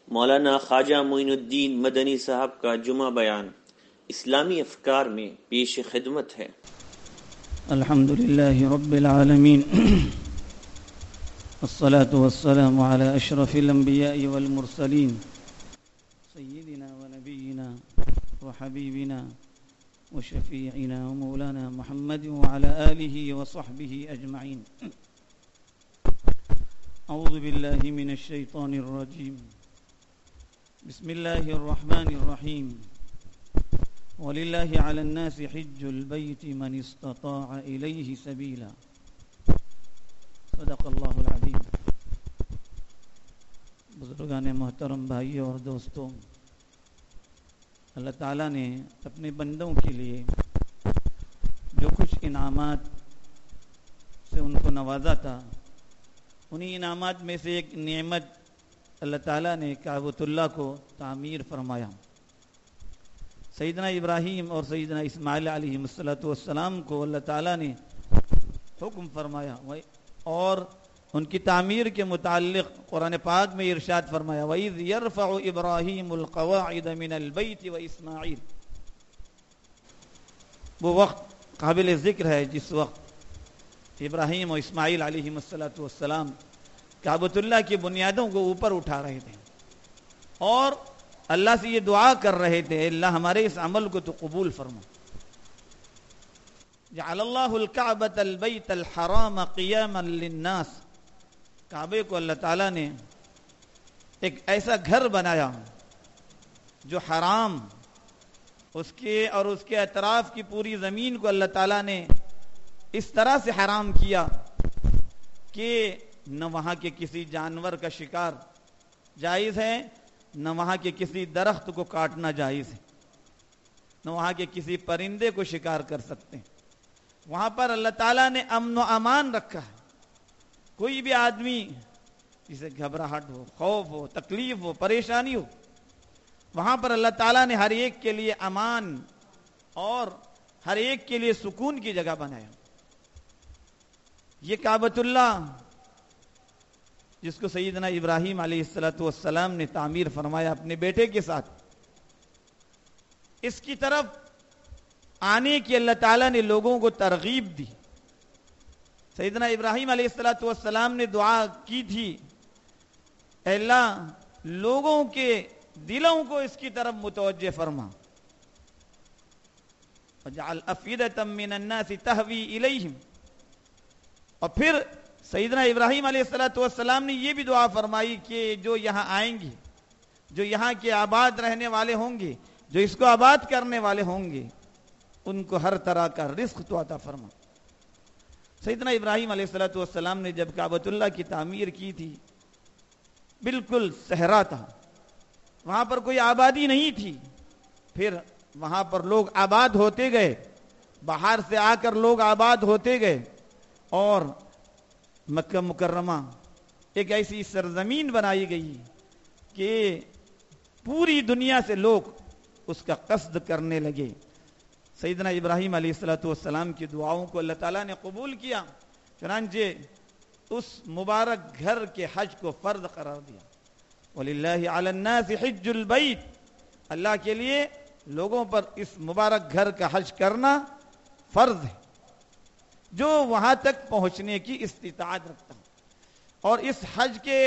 مولانا خواجہ معین الدین مدنی صاحب کا جمعہ بیان اسلامی افکار میں پیش خدمت ہے۔ الحمد للہ رب العالمین والصلاة والسلام على اشرف الانبیاء والمرسلین سیدنا ونبینا وحبیبنا وشفیعنا ومولانا محمد وعلى آلہ وصحبہ اجمعین۔ اعوذ باللہ من الشیطان الرجیم، بسم اللہ الرحمن الرحیم۔ وَلِلَّهِ عَلَى النَّاسِ حِجُّ الْبَيْتِ مَنِ اسْتَطَاعَ إِلَيْهِ سَبِيلًا۔ صدق اللہ العظیم۔ بزرگان محترم بھائیوں اور دوستوں، اللہ تعالیٰ نے اپنے بندوں کے لیے جو کچھ انعامات سے ان کو نوازا تھا، انہی انعامات میں سے ایک نعمت اللہ تعالیٰ نے کعبۃ اللہ کو تعمیر فرمایا۔ سیدنا ابراہیم اور سیدنا اسماعیل علیہ السلام کو اللہ تعالیٰ نے حکم فرمایا اور ان کی تعمیر کے متعلق قرآن پاک میں ارشاد فرمایا، وَإِذْ يَرْفَعُ إِبْرَاهِيمُ الْقَوَاعِدَ مِنَ الْبَيْتِ وَإِسْمَاعِيلُ۔ وہ وقت قابل ذکر ہے جس وقت ابراہیم اور اسماعیل علیہ السلام کعبۃ اللہ کی بنیادوں کو اوپر اٹھا رہے تھے اور اللہ سے یہ دعا کر رہے تھے، اللہ ہمارے اس عمل کو تو قبول فرما۔ جعل اللہ الکعبۃ البیت الحرام قیاما للناس، کعبے کو اللہ تعالیٰ نے ایک ایسا گھر بنایا جو حرام، اس کے اطراف کی پوری زمین کو اللہ تعالیٰ نے اس طرح سے حرام کیا کہ نہ وہاں کے کسی جانور کا شکار جائز ہے، نہ وہاں کے کسی درخت کو کاٹنا جائز ہے، نہ وہاں کے کسی پرندے کو شکار کر سکتے ہیں۔ وہاں پر اللہ تعالیٰ نے امن و امان رکھا ہے۔ کوئی بھی آدمی جسے گھبراہٹ ہو، خوف ہو، تکلیف ہو، پریشانی ہو، وہاں پر اللہ تعالیٰ نے ہر ایک کے لیے امان اور ہر ایک کے لیے سکون کی جگہ بنایا۔ یہ کعبۃ اللہ جس کو سیدنا ابراہیم علیہ السلام نے تعمیر فرمایا اپنے بیٹے کے ساتھ، اس کی طرف آنے کی اللہ تعالیٰ نے لوگوں کو ترغیب دی۔ سیدنا ابراہیم علیہ السلام نے دعا کی تھی، اے اللہ لوگوں کے دلوں کو اس کی طرف متوجہ فرما، وَجَعَلْ أَفْئِدَةً مِّنَ النَّاسِ تَهْوِي إِلَيْهِمْ۔ اور پھر سیدنا ابراہیم علیہ السلام نے یہ بھی دعا فرمائی کہ جو یہاں آئیں گے، جو یہاں کے آباد رہنے والے ہوں گے، جو اس کو آباد کرنے والے ہوں گے، ان کو ہر طرح کا رزق تو عطا فرما۔ سیدنا ابراہیم علیہ السلام نے جب کعبۃ اللہ کی تعمیر کی تھی، بالکل صحرا تھا، وہاں پر کوئی آبادی نہیں تھی۔ پھر وہاں پر لوگ آباد ہوتے گئے، باہر سے آ کر لوگ آباد ہوتے گئے اور مکہ مکرمہ ایک ایسی سرزمین بنائی گئی کہ پوری دنیا سے لوگ اس کا قصد کرنے لگے۔ سیدنا ابراہیم علیہ السلام کی دعاؤں کو اللہ تعالیٰ نے قبول کیا، چنانچہ اس مبارک گھر کے حج کو فرض قرار دیا۔ وَلِلَّهِ عَلَى النَّاسِ حِجُّ الْبَيْتِ، اللہ کے لیے لوگوں پر اس مبارک گھر کا حج کرنا فرض ہے، جو وہاں تک پہنچنے کی استطاعت رکھتا ہے۔ اور اس حج کے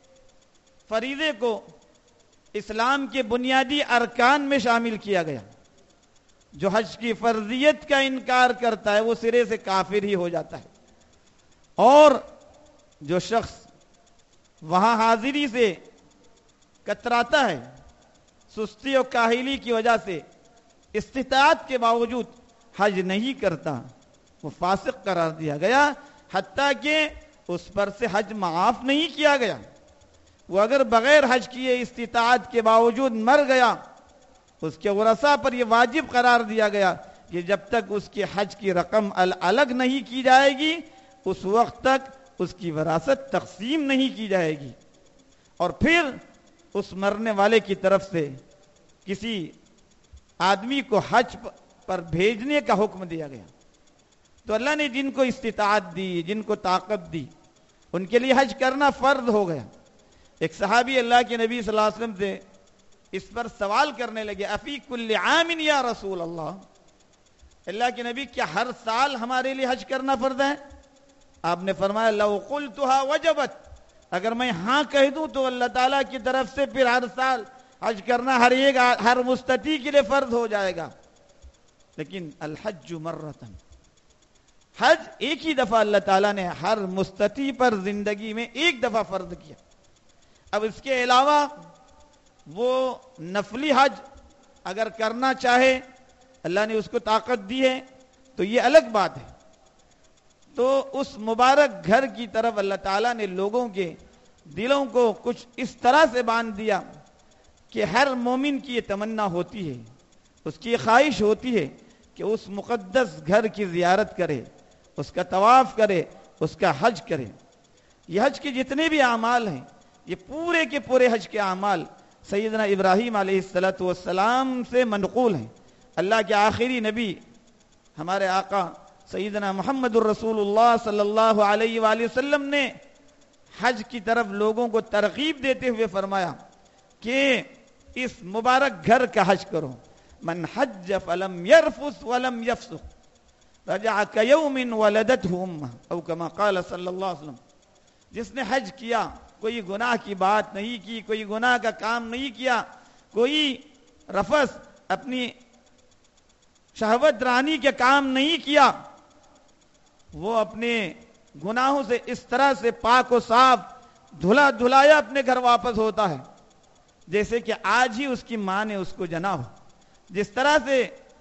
فریضے کو اسلام کے بنیادی ارکان میں شامل کیا گیا۔ جو حج کی فرضیت کا انکار کرتا ہے وہ سرے سے کافر ہی ہو جاتا ہے، اور جو شخص وہاں حاضری سے کتراتا ہے، سستی اور کاہلی کی وجہ سے استطاعت کے باوجود حج نہیں کرتا، وہ فاسق قرار دیا گیا، حتیٰ کہ اس پر سے حج معاف نہیں کیا گیا۔ وہ اگر بغیر حج کیے استطاعت کے باوجود مر گیا، اس کے ورثاء پر یہ واجب قرار دیا گیا کہ جب تک اس کی حج کی رقم الگ نہیں کی جائے گی، اس وقت تک اس کی وراثت تقسیم نہیں کی جائے گی۔ اور پھر اس مرنے والے کی طرف سے کسی آدمی کو حج پر بھیجنے کا حکم دیا گیا۔ تو اللہ نے جن کو استطاعت دی، جن کو طاقت دی، ان کے لیے حج کرنا فرض ہو گیا۔ ایک صحابی اللہ کے نبی صلی اللہ علیہ وسلم سے اس پر سوال کرنے لگے، افی کل عام یا رسول اللہ کے نبی کیا ہر سال ہمارے لیے حج کرنا فرض ہے؟ آپ نے فرمایا لو قلتها وجبت، اگر میں ہاں کہہ دوں تو اللہ تعالیٰ کی طرف سے پھر ہر سال حج کرنا ہر مستطیع کے لیے فرض ہو جائے گا، لیکن الحج مرتن، حج ایک ہی دفعہ اللہ تعالیٰ نے ہر مستطیع پر زندگی میں ایک دفعہ فرض کیا۔ اب اس کے علاوہ وہ نفلی حج اگر کرنا چاہے، اللہ نے اس کو طاقت دی ہے تو یہ الگ بات ہے۔ تو اس مبارک گھر کی طرف اللہ تعالیٰ نے لوگوں کے دلوں کو کچھ اس طرح سے باندھ دیا کہ ہر مومن کی یہ تمنا ہوتی ہے، اس کی یہ خواہش ہوتی ہے کہ اس مقدس گھر کی زیارت کرے، اس کا طواف کرے، اس کا حج کرے۔ یہ حج کے جتنے بھی اعمال ہیں، یہ پورے کے پورے حج کے اعمال سیدنا ابراہیم علیہ السلام سے منقول ہیں۔ اللہ کے آخری نبی ہمارے آقا سیدنا محمد الرسول اللہ صلی اللہ علیہ وآلہ وسلم نے حج کی طرف لوگوں کو ترغیب دیتے ہوئے فرمایا کہ اس مبارک گھر کا حج کرو، من حج فلم يرفث ولم يفسق رجع كيوم ولدته امه او كما قال صلی اللہ علیہ وسلم۔ جس نے حج کیا، کوئی گناہ کی بات نہیں کی، کوئی گناہ کا کام نہیں کیا، کوئی رفث اپنی شہوت رانی کے کام نہیں کیا، وہ اپنے گناہوں سے اس طرح سے پاک و صاف دھلا دھلایا اپنے گھر واپس ہوتا ہے جیسے کہ آج ہی اس کی ماں نے اس کو جنا ہو۔ جس طرح سے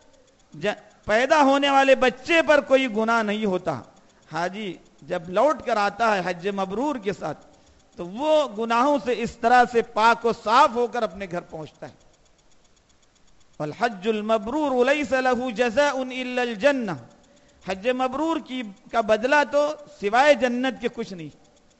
پیدا ہونے والے بچے پر کوئی گناہ نہیں ہوتا، حاجی جب لوٹ کر آتا ہے حج مبرور کے ساتھ تو وہ گناہوں سے اس طرح سے پاک و صاف ہو کر اپنے گھر پہنچتا ہے۔ والحج المبرور لیس له جزاء الا الجنہ، حج مبرور کا بدلہ تو سوائے جنت کے کچھ نہیں۔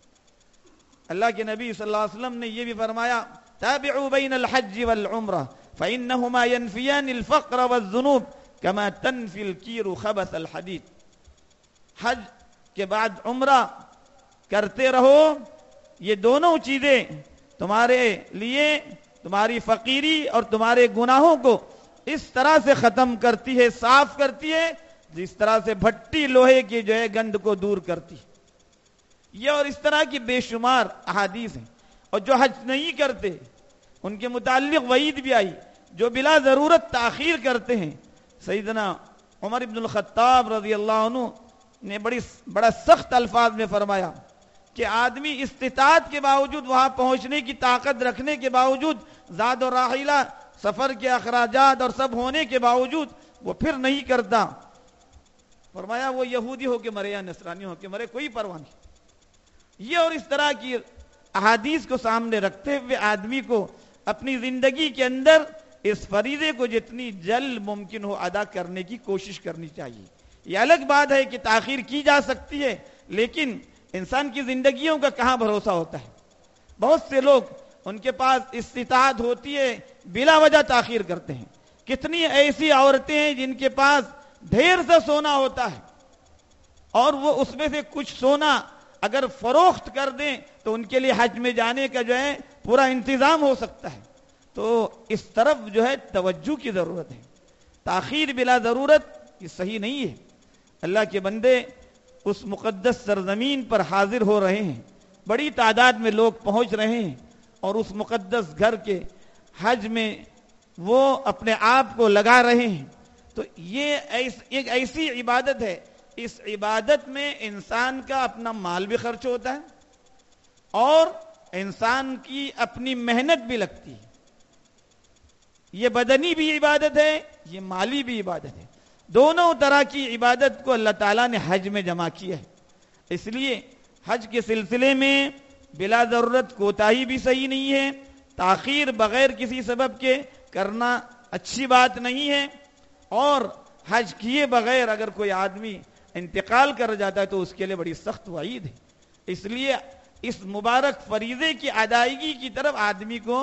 اللہ کے نبی صلی اللہ علیہ وسلم نے یہ بھی فرمایا تابعوا بین الحج والعمرہ فإنہما ينفیان الفقر والذنوب كما تنفی الکیر خبث الحدید۔ حج کے بعد عمرہ کرتے رہو، یہ دونوں چیزیں تمہارے لیے تمہاری فقیری اور تمہارے گناہوں کو اس طرح سے ختم کرتی ہے، صاف کرتی ہے، جس طرح سے بھٹی لوہے کی جو ہے گند کو دور کرتی۔ یہ اور اس طرح کی بے شمار احادیث ہیں۔ اور جو حج نہیں کرتے ان کے متعلق وعید بھی آئی، جو بلا ضرورت تاخیر کرتے ہیں۔ سیدنا عمر ابن الخطاب رضی اللہ عنہ نے بڑا سخت الفاظ میں فرمایا کہ آدمی استطاعت کے باوجود، وہاں پہنچنے کی طاقت رکھنے کے باوجود، زاد و راحلہ سفر کے اخراجات اور سب ہونے کے باوجود وہ پھر نہیں کرتا۔ فرمایا وہ یہودی ہو کے مرے یا نصرانی ہو کے مرے، کوئی پرواہ نہیں۔ یہ اور اس طرح کی احادیث کو سامنے رکھتے ہوئے آدمی کو اپنی زندگی کے اندر اس فریضے کو جتنی جلد ممکن ہو ادا کرنے کی کوشش کرنی چاہیے۔ یہ الگ بات ہے کہ تاخیر کی جا سکتی ہے، لیکن انسان کی زندگیوں کا کہاں بھروسہ ہوتا ہے۔ بہت سے لوگ ان کے پاس استطاعت ہوتی ہے، بلا وجہ تاخیر کرتے ہیں۔ کتنی ایسی عورتیں ہیں جن کے پاس ڈھیر سا سونا ہوتا ہے اور وہ اس میں سے کچھ سونا اگر فروخت کر دیں تو ان کے لیے حج میں جانے کا جو ہے پورا انتظام ہو سکتا ہے۔ تو اس طرف جو ہے توجہ کی ضرورت ہے۔ تاخیر بلا ضرورت یہ صحیح نہیں ہے۔ اللہ کے بندے اس مقدس سرزمین پر حاضر ہو رہے ہیں، بڑی تعداد میں لوگ پہنچ رہے ہیں اور اس مقدس گھر کے حج میں وہ اپنے آپ کو لگا رہے ہیں۔ تو یہ ایک ایسی عبادت ہے، اس عبادت میں انسان کا اپنا مال بھی خرچ ہوتا ہے اور انسان کی اپنی محنت بھی لگتی ہے۔ یہ بدنی بھی عبادت ہے، یہ مالی بھی عبادت ہے۔ دونوں طرح کی عبادت کو اللہ تعالیٰ نے حج میں جمع کیا ہے۔ اس لیے حج کے سلسلے میں بلا ضرورت کوتاہی بھی صحیح نہیں ہے، تاخیر بغیر کسی سبب کے کرنا اچھی بات نہیں ہے، اور حج کیے بغیر اگر کوئی آدمی انتقال کر جاتا ہے تو اس کے لیے بڑی سخت وعید ہے۔ اس لیے اس مبارک فریضے کی ادائیگی کی طرف آدمی کو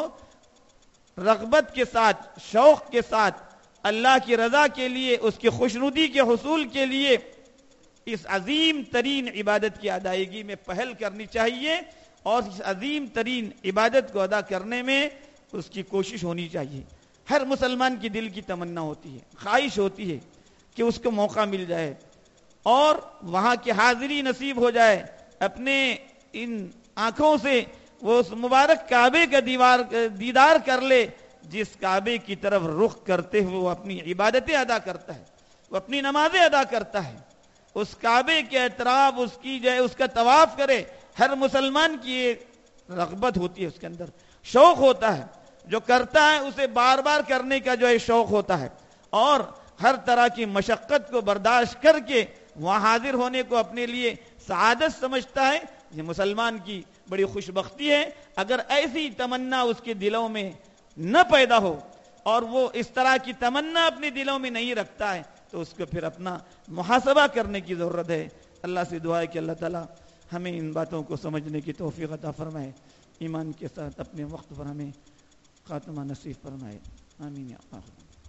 رغبت کے ساتھ، شوق کے ساتھ، اللہ کی رضا کے لیے، اس کی خوشنودی کے حصول کے لیے اس عظیم ترین عبادت کی ادائیگی میں پہل کرنی چاہیے اور اس عظیم ترین عبادت کو ادا کرنے میں اس کی کوشش ہونی چاہیے. ہر مسلمان کی دل کی تمنا ہوتی ہے, خواہش ہوتی ہے کہ اس کو موقع مل جائے اور وہاں کی حاضری نصیب ہو جائے, اپنے ان آنکھوں سے وہ اس مبارک کعبے کا دیدار کر لے جس کعبے کی طرف رخ کرتے ہوئے وہ اپنی عبادتیں ادا کرتا ہے, وہ اپنی نمازیں ادا کرتا ہے. اس کعبے کے اطراف اس کا طواف کرے. ہر مسلمان کی یہ رغبت ہوتی ہے, اس کے اندر شوق ہوتا ہے, جو کرتا ہے اسے بار بار کرنے کا جو ہے شوق ہوتا ہے, اور ہر طرح کی مشقت کو برداشت کر کے وہاں حاضر ہونے کو اپنے لیے سعادت سمجھتا ہے. یہ مسلمان کی بڑی خوش بختی ہے. اگر ایسی تمنا اس کے دلوں میں نہ پیدا ہو اور وہ اس طرح کی تمنا اپنے دلوں میں نہیں رکھتا ہے تو اس کو پھر اپنا محاسبہ کرنے کی ضرورت ہے. اللہ سے دعا ہے کہ اللہ تعالیٰ ہمیں ان باتوں کو سمجھنے کی توفیق عطا فرمائے, ایمان کے ساتھ اپنے وقت پر ہمیں خاتمہ نصیب فرمائے. آمین یا اللہ.